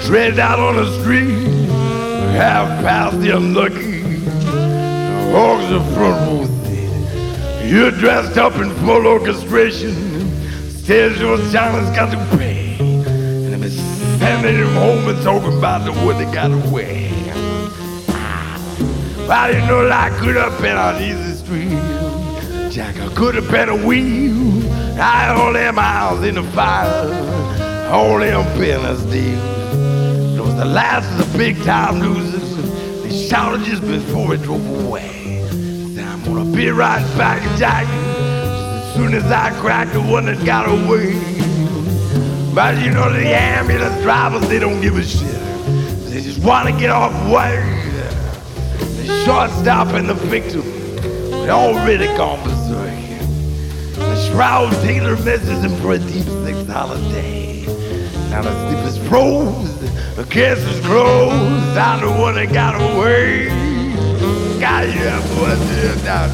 tread out on the street, half past the unlucky, hogs the front row seat. You're dressed up in full orchestration, says your China's got to pay, and I'm sending him home and talking about the what they got away. I didn't know that I could have been on easy street. Jack, I could have been a wheel. I had all them miles in the fire, all them business deals. It was the last of the big time losers. They shouted just before we drove away. Said, I'm gonna be right back, Jack, as soon as I crack the one that got away. But you know the ambulance drivers, they don't give a shit. They just wanna get off work. Shortstop and the victim, they already gone berserk. The shroud tailor misses him for a deep six holiday. Now the sleep is froze, the kiss is closed. I'm the one that got away. Got you up what's it down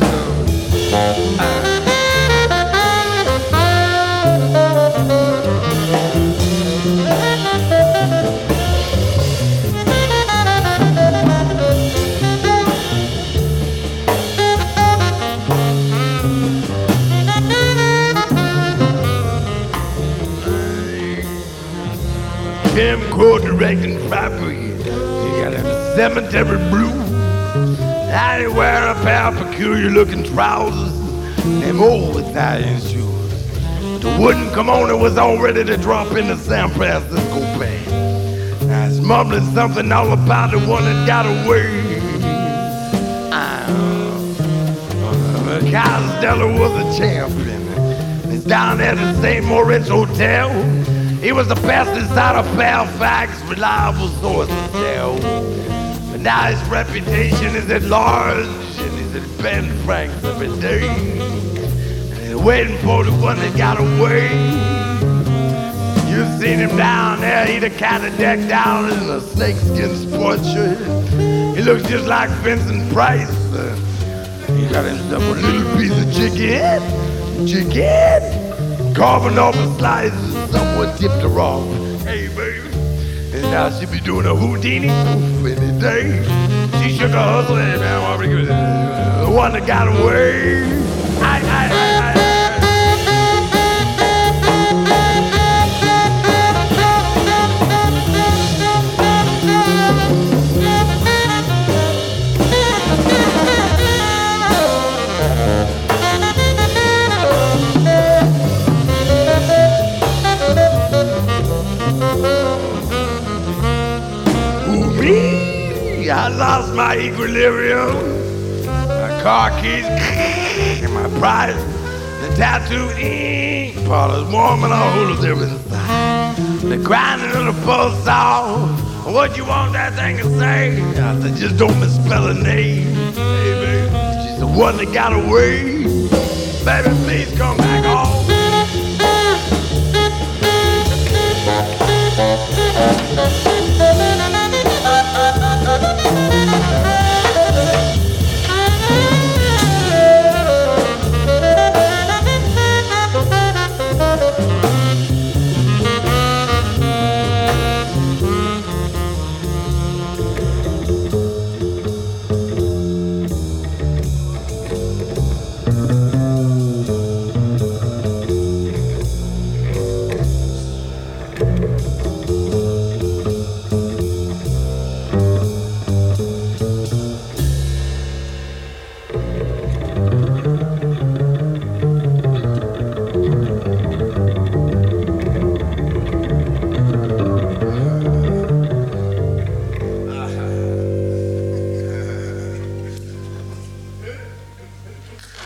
Tim Crow directing Fabry. You got them cemetery blues. Now they wear a pair of peculiar looking trousers, them old Italian shoes. The wouldn't come on, it was all ready to drop into San Francisco Bay. Now it's mumbling something all about the one that got away. Costello was a champion. It's down at the St. Moritz Hotel. He was the best inside of Fairfax, reliable source of tell. But now his reputation is at large, and he's at Ben Frank's every day. And he's waiting for the one that got away. You've seen him down there, he the kind of decked out in a snakeskin sports shirt. He looks just like Vincent Price. He got himself a little piece of chicken, carving off a slice. Someone tipped her off. Hey, baby. And now she be doing a Houdini any day. She shook her hustle. Hey, man, what we good? The one that got away. I lost my equilibrium, my car keys, and my pride. The tattoo ink parlor's warm and all of them inside. The grinding of the buzzsaw. What you want that thing to say? I said, just don't misspell her name. Hey, baby, she's the one that got away. Baby, please come back home.